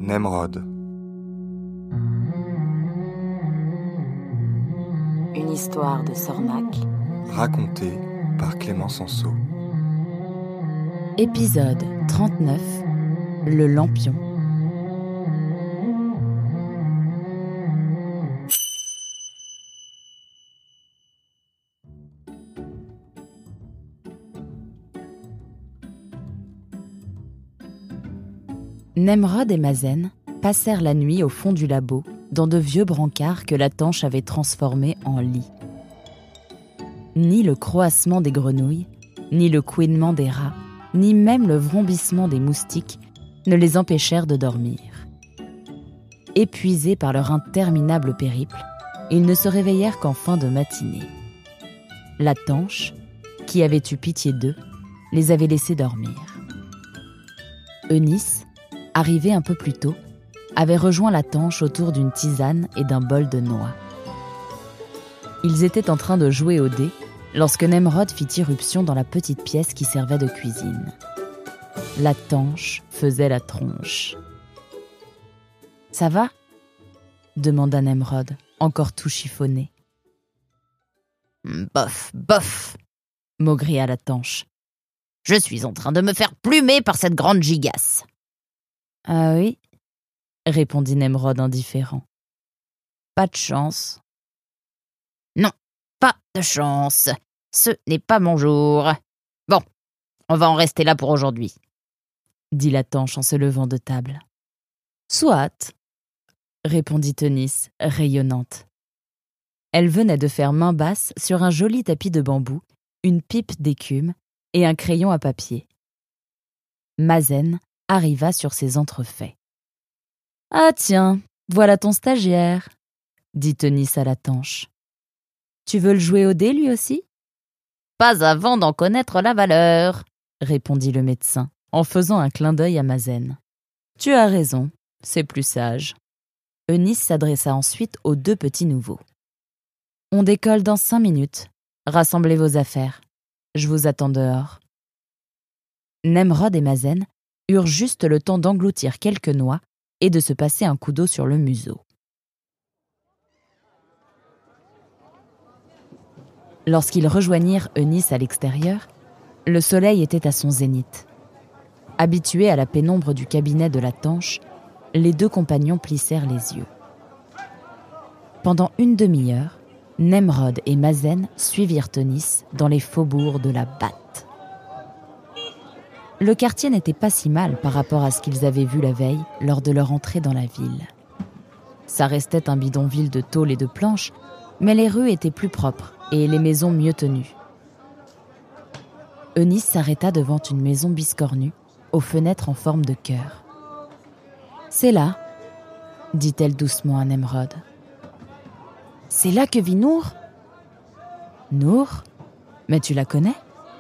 Nemrod. Une histoire de Sornac. Racontée par Clément Sanso. Épisode 39. Le lampion. Nemrod et Mazen passèrent la nuit au fond du labo, dans de vieux brancards que la tanche avait transformés en lits. Ni le croassement des grenouilles, ni le couinement des rats, ni même le vrombissement des moustiques ne les empêchèrent de dormir. Épuisés par leur interminable périple, ils ne se réveillèrent qu'en fin de matinée. La tanche, qui avait eu pitié d'eux, les avait laissés dormir. Eunice, arrivé un peu plus tôt, avait rejoint la tanche autour d'une tisane et d'un bol de noix. Ils étaient en train de jouer aux dés lorsque Nemrod fit irruption dans la petite pièce qui servait de cuisine. La tanche faisait la tronche. « Ça va ?» demanda Nemrod, encore tout chiffonné. « Bof, bof !» maugréa la tanche. « Je suis en train de me faire plumer par cette grande gigasse. » « Ah oui ?» répondit Nemrod indifférent. « Pas de chance. » »« Non, pas de chance. Ce n'est pas mon jour. Bon, on va en rester là pour aujourd'hui. » dit la tanche en se levant de table. « Soit » répondit Eunice, rayonnante. Elle venait de faire main basse sur un joli tapis de bambou, une pipe d'écume et un crayon à papier. Mazen arriva sur ses entrefaits. « Ah tiens, voilà ton stagiaire » dit Eunice à la tanche. « Tu veux le jouer au dé lui aussi ?»« Pas avant d'en connaître la valeur » répondit le médecin, en faisant un clin d'œil à Mazen. « Tu as raison, c'est plus sage. » Eunice s'adressa ensuite aux deux petits nouveaux. « On décolle dans 5 minutes. Rassemblez vos affaires. Je vous attends dehors. » Nemrod et Mazen eurent juste le temps d'engloutir quelques noix et de se passer un coup d'eau sur le museau. Lorsqu'ils rejoignirent Eunice à l'extérieur, le soleil était à son zénith. Habitués à la pénombre du cabinet de la tanche, les deux compagnons plissèrent les yeux. Pendant une demi-heure, Nemrod et Mazen suivirent Eunice dans les faubourgs de la Batte. Le quartier n'était pas si mal par rapport à ce qu'ils avaient vu la veille lors de leur entrée dans la ville. Ça restait un bidonville de tôle et de planches, mais les rues étaient plus propres et les maisons mieux tenues. Eunice s'arrêta devant une maison biscornue, aux fenêtres en forme de cœur. « C'est là » dit-elle doucement à Nemrod. « C'est là que vit Nour ?»« Nour ? Mais tu la connais ?»«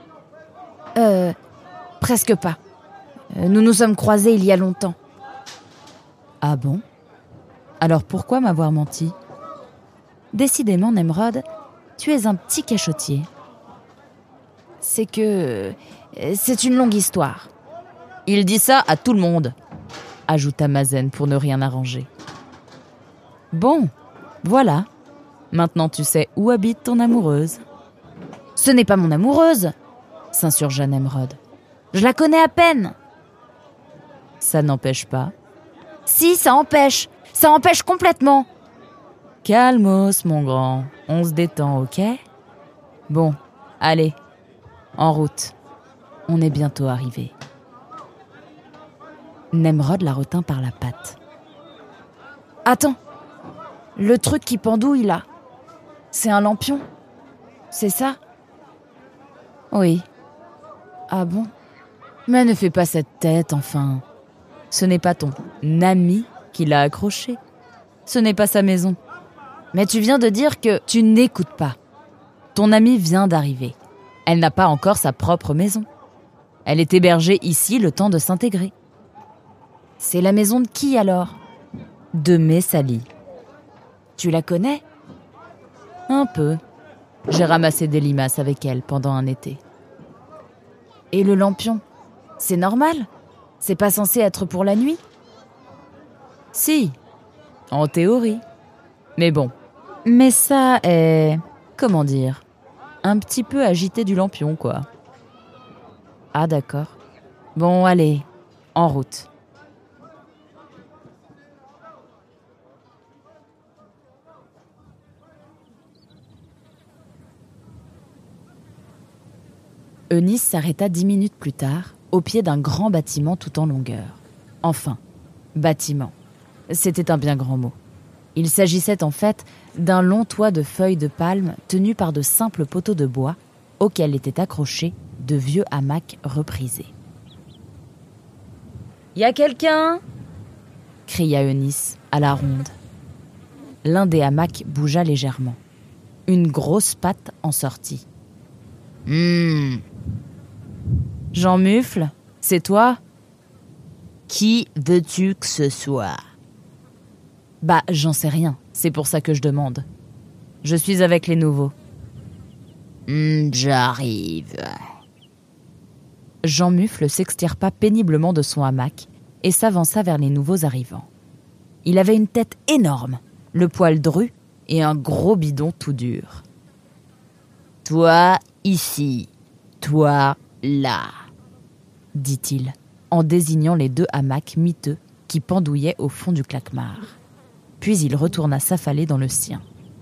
Presque pas. Nous nous sommes croisés il y a longtemps. » »« Ah bon ? Alors pourquoi m'avoir menti ? Décidément, Nemrod, tu es un petit cachotier. »« C'est une longue histoire. Il dit ça à tout le monde. » ajouta Mazen pour ne rien arranger. « Bon, voilà. Maintenant tu sais où habite ton amoureuse. »« Ce n'est pas mon amoureuse !» s'insurgea Nemrod. « Je la connais à peine. » »« Ça n'empêche pas. »« Si, ça empêche. Ça empêche complètement. » »« Calmos, mon grand. On se détend, ok ? Bon, allez, en route. On est bientôt arrivé. » Nemrod la retint par la patte. « Attends, le truc qui pendouille là, c'est un lampion, c'est ça ?»« Oui. »« Ah bon ? Mais ne fais pas cette tête, enfin. Ce n'est pas ton ami qui l'a accroché. Ce n'est pas sa maison. Mais tu viens de dire que... » Tu n'écoutes pas. Ton amie vient d'arriver. Elle n'a pas encore sa propre maison. Elle est hébergée ici le temps de s'intégrer. C'est la maison de qui alors ? De Messali. Tu la connais ? Un peu. J'ai ramassé des limaces avec elle pendant un été. Et le lampion ? C'est normal ? C'est pas censé être pour la nuit ? Si, en théorie. Mais bon. Mais ça est... comment dire ? Un petit peu agité du lampion, quoi. Ah d'accord. Bon, allez, en route. Eunice s'arrêta 10 minutes plus tard, au pied d'un grand bâtiment tout en longueur. Enfin, bâtiment. C'était un bien grand mot. Il s'agissait en fait d'un long toit de feuilles de palme tenu par de simples poteaux de bois auxquels étaient accrochés de vieux hamacs reprisés. « Y a quelqu'un ?» cria Eunice à la ronde. L'un des hamacs bougea légèrement. Une grosse patte en sortit. « Jean Mufle, c'est toi ? Qui veux-tu que ce soit ? Bah, j'en sais rien, c'est pour ça que je demande. Je suis avec les nouveaux. J'arrive. Jean Mufle s'extirpa péniblement de son hamac et s'avança vers les nouveaux arrivants. Il avait une tête énorme, le poil dru et un gros bidon tout dur. Toi, ici. Toi, là. Dit-il, en désignant les 2 hamacs miteux qui pendouillaient au fond du claquemar. Puis il retourna s'affaler dans le sien.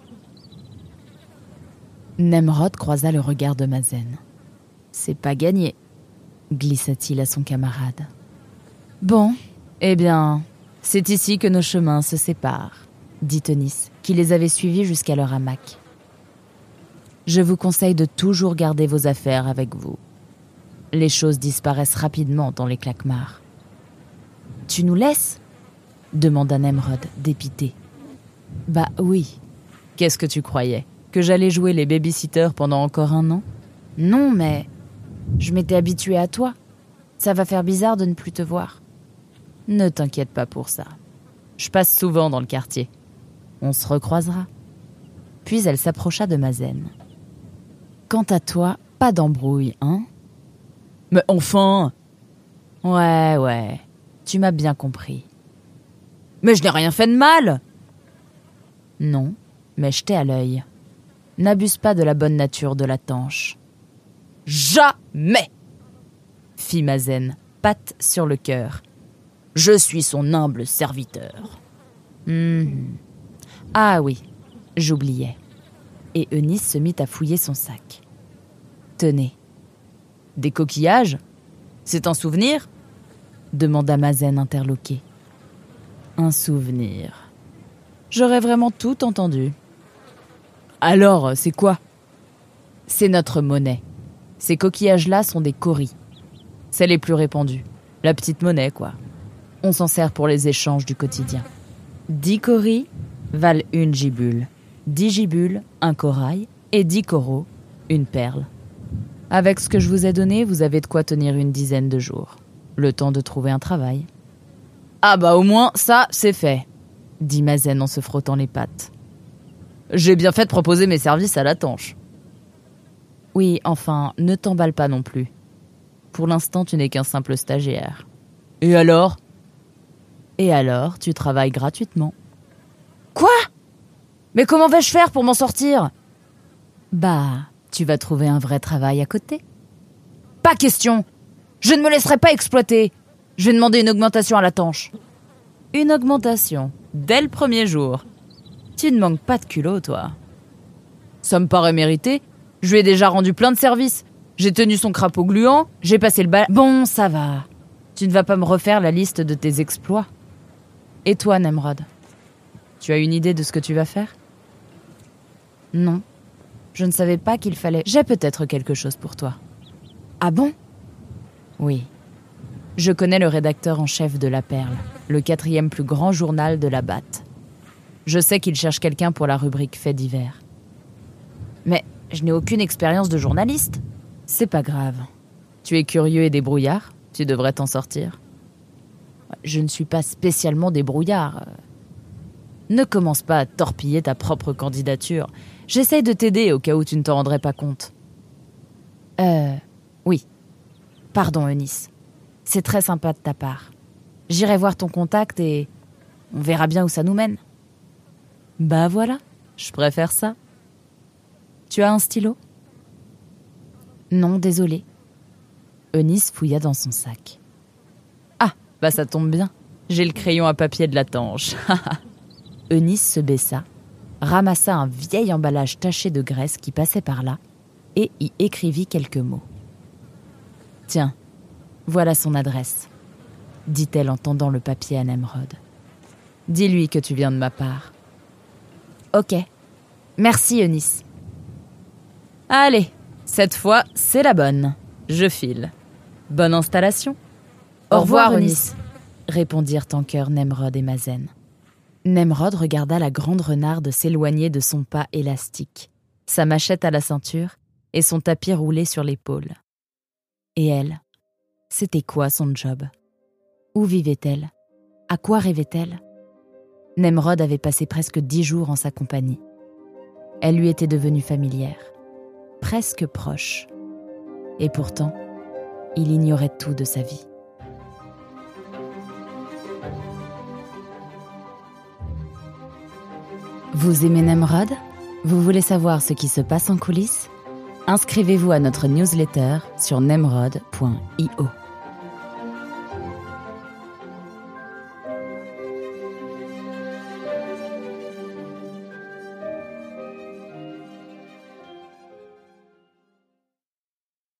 Nemrod croisa le regard de Mazen. « C'est pas gagné », glissa-t-il à son camarade. « Bon, eh bien, c'est ici que nos chemins se séparent », dit Eunice, qui les avait suivis jusqu'à leur hamac. « Je vous conseille de toujours garder vos affaires avec vous. Les choses disparaissent rapidement dans les claquemars. »« Tu nous laisses ?» demanda Nemrod, dépité. « Bah oui. Qu'est-ce que tu croyais ? Que j'allais jouer les babysitters pendant encore 1 an ? Non, mais je m'étais habituée à toi. Ça va faire bizarre de ne plus te voir. Ne t'inquiète pas pour ça. Je passe souvent dans le quartier. On se recroisera. » Puis elle s'approcha de Mazen. « Quant à toi, pas d'embrouille, hein ? » Mais enfin ! Ouais, tu m'as bien compris. Mais je n'ai rien fait de mal ! Non, mais jetez à l'œil. N'abuse pas de la bonne nature de la tanche. Jamais ! Fit Mazen, patte sur le cœur. Je suis son humble serviteur. Ah oui, j'oubliais. Et Eunice se mit à fouiller son sac. Tenez. Des coquillages ? C'est un souvenir ? Demanda Mazen interloqué. Un souvenir. J'aurais vraiment tout entendu. Alors, c'est quoi ? C'est notre monnaie. Ces coquillages-là sont des kauris. C'est les plus répandus. La petite monnaie, quoi. On s'en sert pour les échanges du quotidien. 10 kauris valent 1 gibule. 10 gibules, 1 corail. Et 10 coraux, 1 perle. Avec ce que je vous ai donné, vous avez de quoi tenir 10 de jours. Le temps de trouver un travail. Ah bah au moins, ça, c'est fait, dit Mazen en se frottant les pattes. J'ai bien fait de proposer mes services à la tanche. Oui, enfin, ne t'emballe pas non plus. Pour l'instant, tu n'es qu'un simple stagiaire. Et alors ? Et alors, tu travailles gratuitement. Quoi ? Mais comment vais-je faire pour m'en sortir ? Bah, tu vas trouver un vrai travail à côté. Pas question ! Je ne me laisserai pas exploiter. Je vais demander une augmentation à la tanche. Une augmentation, dès le premier jour. Tu ne manques pas de culot, toi. Ça me paraît mérité. Je lui ai déjà rendu plein de services. J'ai tenu son crapaud gluant, j'ai passé le bal... Bon, ça va. Tu ne vas pas me refaire la liste de tes exploits. Et toi, Nemrod ? Tu as une idée de ce que tu vas faire ? Non. Je ne savais pas qu'il fallait... J'ai peut-être quelque chose pour toi. Ah bon ? Oui. Je connais le rédacteur en chef de La Perle, le 4e plus grand journal de la Batte. Je sais qu'il cherche quelqu'un pour la rubrique Faits divers. Mais je n'ai aucune expérience de journaliste. C'est pas grave. Tu es curieux et débrouillard, tu devrais t'en sortir. Je ne suis pas spécialement débrouillard. Ne commence pas à torpiller ta propre candidature. J'essaye de t'aider au cas où tu ne t'en rendrais pas compte. Oui. Pardon, Eunice. C'est très sympa de ta part. J'irai voir ton contact et On verra bien où ça nous mène. Bah voilà, je préfère ça. Tu as un stylo ? Non, désolé. Eunice fouilla dans son sac. Ah, bah ça tombe bien. J'ai le crayon à papier de la tanche. Eunice se baissa, ramassa un vieil emballage taché de graisse qui passait par là et y écrivit quelques mots. « Tiens, voilà son adresse, » dit-elle en tendant le papier à Nemrod. « Dis-lui que tu viens de ma part. »« Ok. Merci, Eunice. » « Allez, cette fois, c'est la bonne. Je file. Bonne installation. »« Au revoir, Eunice. » répondirent en chœur Nemrod et Mazen. Nemrod regarda la grande renarde s'éloigner de son pas élastique, sa machette à la ceinture et son tapis roulé sur l'épaule. Et elle, c'était quoi son job ? Où vivait-elle ? À quoi rêvait-elle ? Nemrod avait passé presque 10 jours en sa compagnie. Elle lui était devenue familière, presque proche. Et pourtant, il ignorait tout de sa vie. Vous aimez Nemrod ? Vous voulez savoir ce qui se passe en coulisses ? Inscrivez-vous à notre newsletter sur nemrod.io.